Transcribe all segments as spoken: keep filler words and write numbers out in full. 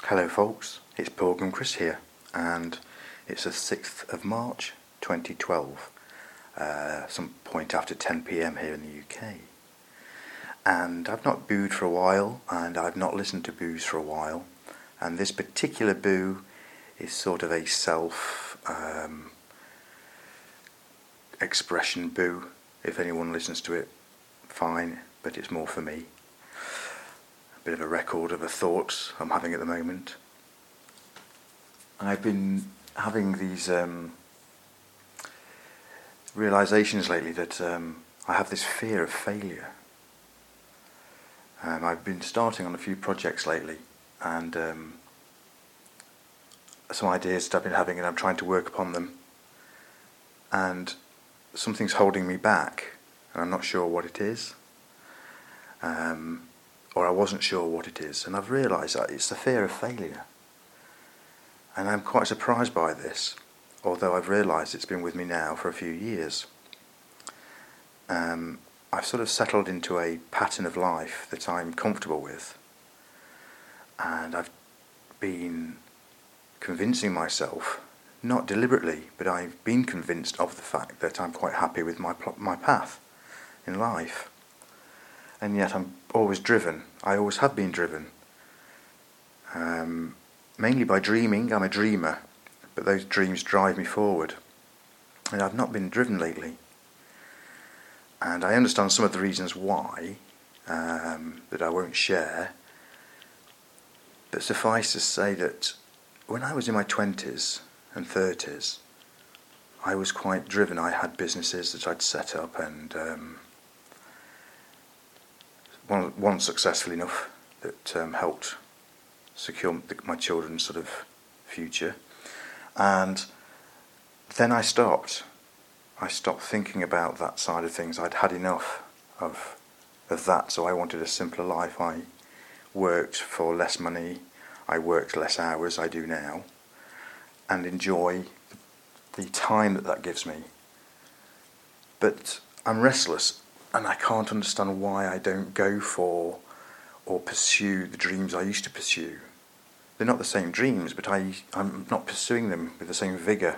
Hello folks, it's Pilgrim Chris here, and it's the sixth of March twenty twelve, uh, some point after ten p m here in the U K. And I've not booed for a while, and I've not listened to boos for a while, and this particular boo is sort of a self um, expression boo. If anyone listens to it, fine, but it's more for me. Bit of a record of the thoughts I'm having at the moment. I've been having these um, realizations lately that um, I have this fear of failure. Um, I've been starting on a few projects lately, and um, some ideas that I've been having, and I'm trying to work upon them, and something's holding me back, and I'm not sure what it is. Um, or I wasn't sure what it is, and I've realised that it's the fear of failure. And I'm quite surprised by this, although I've realised it's been with me now for a few years. Um, I've sort of settled into a pattern of life that I'm comfortable with, and I've been convincing myself, not deliberately, but I've been convinced of the fact that I'm quite happy with my pl- my path in life. And yet I'm always driven. I always have been driven. Um, mainly by dreaming. I'm a dreamer, but those dreams drive me forward. And I've not been driven lately. And I understand some of the reasons why, um, that I won't share. But suffice to say that when I was in my twenties and thirties, I was quite driven. I had businesses that I'd set up, and um, One, one successful enough that um, helped secure the, my children's sort of future. And then I stopped. I stopped thinking about that side of things. I'd had enough of of that, so I wanted a simpler life. I worked for less money. I worked less hours. I do now, and enjoy the time that that gives me. But I'm restless. And I can't understand why I don't go for or pursue the dreams I used to pursue. They're not the same dreams, but I, I'm not pursuing them with the same vigour.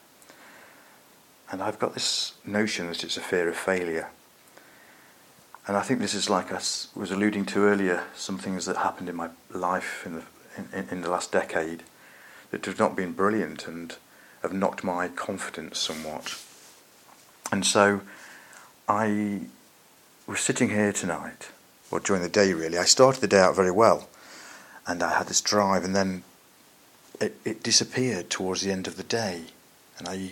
And I've got this notion that it's a fear of failure. And I think this is, like I was alluding to earlier, some things that happened in my life in the, in, in the last decade that have not been brilliant and have knocked my confidence somewhat. And so I was sitting here tonight, or during the day really. I started the day out very well, and I had this drive, and then it, it disappeared towards the end of the day, and I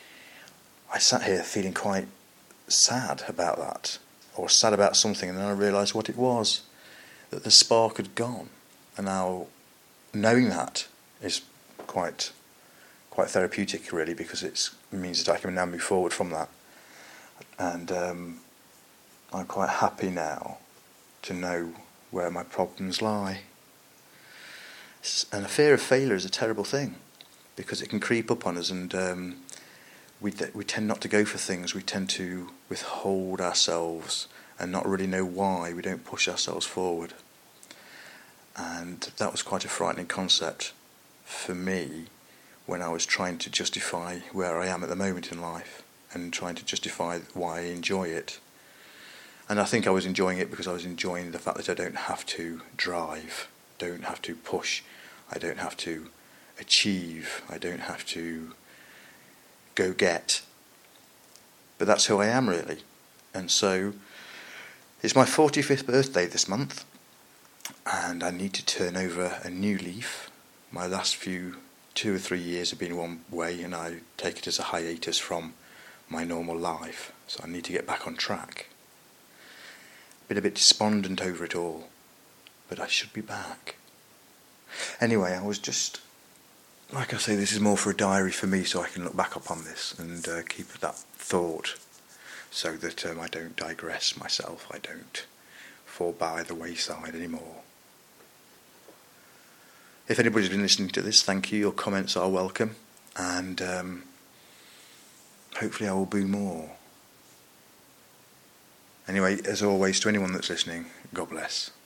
I sat here feeling quite sad about that, or sad about something, and then I realised what it was, that the spark had gone. And now knowing that is quite quite therapeutic really, because it's, it means that I can now move forward from that. And um, I'm quite happy now to know where my problems lie. And a fear of failure is a terrible thing, because it can creep up on us, and um, we we tend not to go for things. We tend to withhold ourselves and not really know why. We don't push ourselves forward. And that was quite a frightening concept for me when I was trying to justify where I am at the moment in life, and trying to justify why I enjoy it. And I think I was enjoying it because I was enjoying the fact that I don't have to drive, don't have to push, I don't have to achieve, I don't have to go get. But that's who I am really. And so it's my forty-fifth birthday this month, and I need to turn over a new leaf. My last few two or three years have been one way, and I take it as a hiatus from my normal life. So I need to get back on track. Been a bit despondent over it all, but I should be back. Anyway, I was just, like I say, this is more for a diary for me, so I can look back upon this and uh, keep that thought, so that um, I don't digress myself, I don't fall by the wayside anymore. If anybody's been listening to this, thank you. Your comments are welcome, and um, hopefully I will boo more. Anyway, as always, to anyone that's listening, God bless.